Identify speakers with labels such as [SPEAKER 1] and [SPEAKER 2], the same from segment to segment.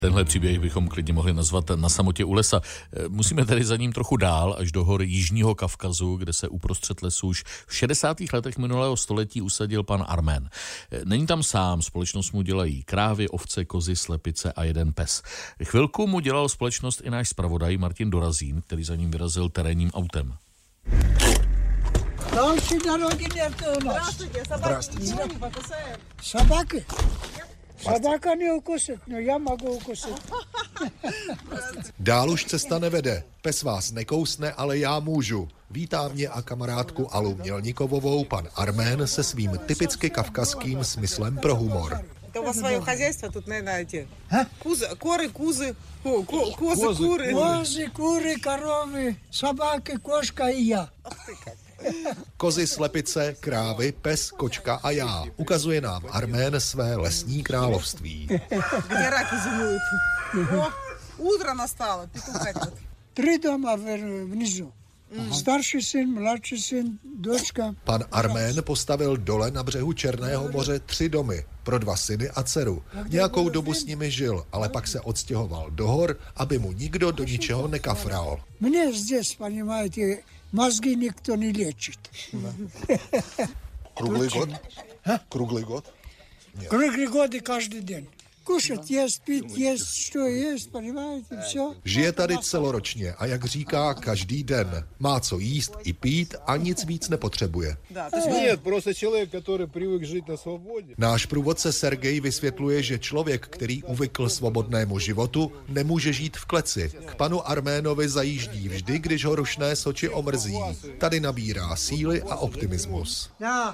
[SPEAKER 1] Tenhle příběh bychom klidně mohli nazvat Na samotě u lesa. Musíme tedy za ním trochu dál, až do hor Jižního Kavkazu, kde se uprostřed lesu už v 60. letech minulého století usadil pan Armén. Není tam sám, společnost mu dělají krávy, ovce, kozy, slepice a jeden pes. Chvilku mu dělal společnost i náš zpravodaj Martin Dorazín, který za ním vyrazil terénním autem.
[SPEAKER 2] Další narodiny u nás.
[SPEAKER 3] Здравствуйте.
[SPEAKER 2] Собаки? Собака не укусит, но я могу укусить.
[SPEAKER 3] Dál už cesta nevede. Pes vás nekousne, ale já můžu. Vítá mě a kamarádku Alu Mělnikovovou pan Armén se svým typicky kavkazským smyslem pro humor.
[SPEAKER 4] Это у вас свое хозяйство, тут, наверное, эти козы, куры,
[SPEAKER 2] Козы, куры, коровы, собаки, кошка и я.
[SPEAKER 3] Kozy, slepice, krávy, pes, kočka a já. Ukazuje nám Armén své lesní království.
[SPEAKER 4] Где раки зимуют. О, утро настало, петух кричит.
[SPEAKER 2] 3 дома внизу. Starší syn, mladší syn, dočka.
[SPEAKER 3] Pan Armén postavil dole na břehu Černého moře 3 domy pro 2 syny a dceru. Nějakou dobu s nimi žil, ale pak se odstěhoval do hor, aby mu nikdo do ničeho nekafral.
[SPEAKER 2] Мне здесь, понимаете, мозги никто не лечит.
[SPEAKER 3] Kruglý god? Kruglý god?
[SPEAKER 2] Круглый год и каждый день. Кушать, есть, пить, есть, что есть, понимаете, все.
[SPEAKER 3] Žije tady celoročně a jak říká, každý den. Má co jíst i pít a nic víc nepotřebuje.
[SPEAKER 5] Нет, просто человек, который привык жить на свободе.
[SPEAKER 3] Náš průvodce Sergej vysvětluje, že člověk, který uvykl svobodnému životu, nemůže žít v kleci. K panu Arménovi zajíždí vždy, když ho rušné Soči omrzí. Tady nabírá síly a optimismus.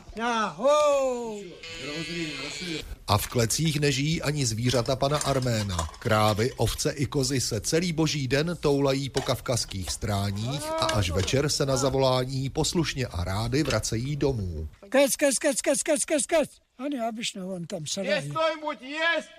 [SPEAKER 3] A v klecích nežijí ani zvířata pana Arména. Krávy, ovce i kozy se celý boží den toulají po kavkazských stráních a až večer se na zavolání poslušně a rády vracejí domů.
[SPEAKER 2] Кац. Они обычно вон там сарай.
[SPEAKER 5] Есть кто-нибудь, есть?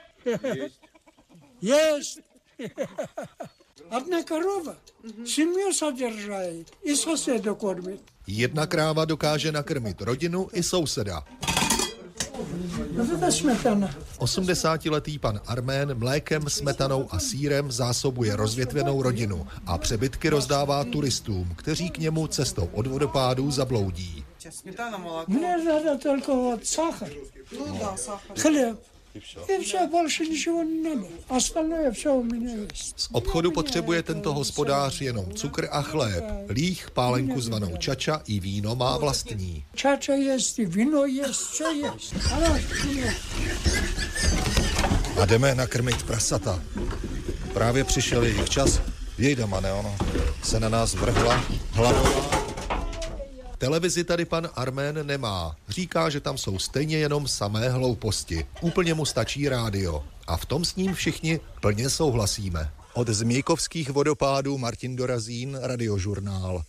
[SPEAKER 2] Есть. Одна корова семью содержает и соседа кормит.
[SPEAKER 3] Jedna kráva dokáže nakrmit rodinu i souseda.
[SPEAKER 2] Вот это сметана.
[SPEAKER 3] 80letý pan Armén mlékem, smetanou a sýrem zásobuje rozvětvenou rodinu a přebytky rozdává turistům, kteří k němu cestou od vodopádů zabloudí.
[SPEAKER 4] Сметана, молоко.
[SPEAKER 2] Мне надо только вот сахар,
[SPEAKER 4] Ну да, сахар.
[SPEAKER 2] хлеб. И все, больше ничего не надо. Остальное все у меня есть.
[SPEAKER 3] Z obchodu potřebuje tento hospodář jenom cukr a chléb. Líh, pálenku zvanou čača i víno má vlastní.
[SPEAKER 2] Чача есть, и вино есть, все есть.
[SPEAKER 3] A jdeme nakrmit prasata. Právě přišel jejich čas. Jejdama, ne ono. Se na nás vrhla hladová. Televizi tady pan Armén nemá. Říká, že tam jsou stejně jenom samé hlouposti. Úplně mu stačí rádio. A v tom s ním všichni plně souhlasíme. Od Změjkovských vodopádů Martin Dorazín, Radiožurnál.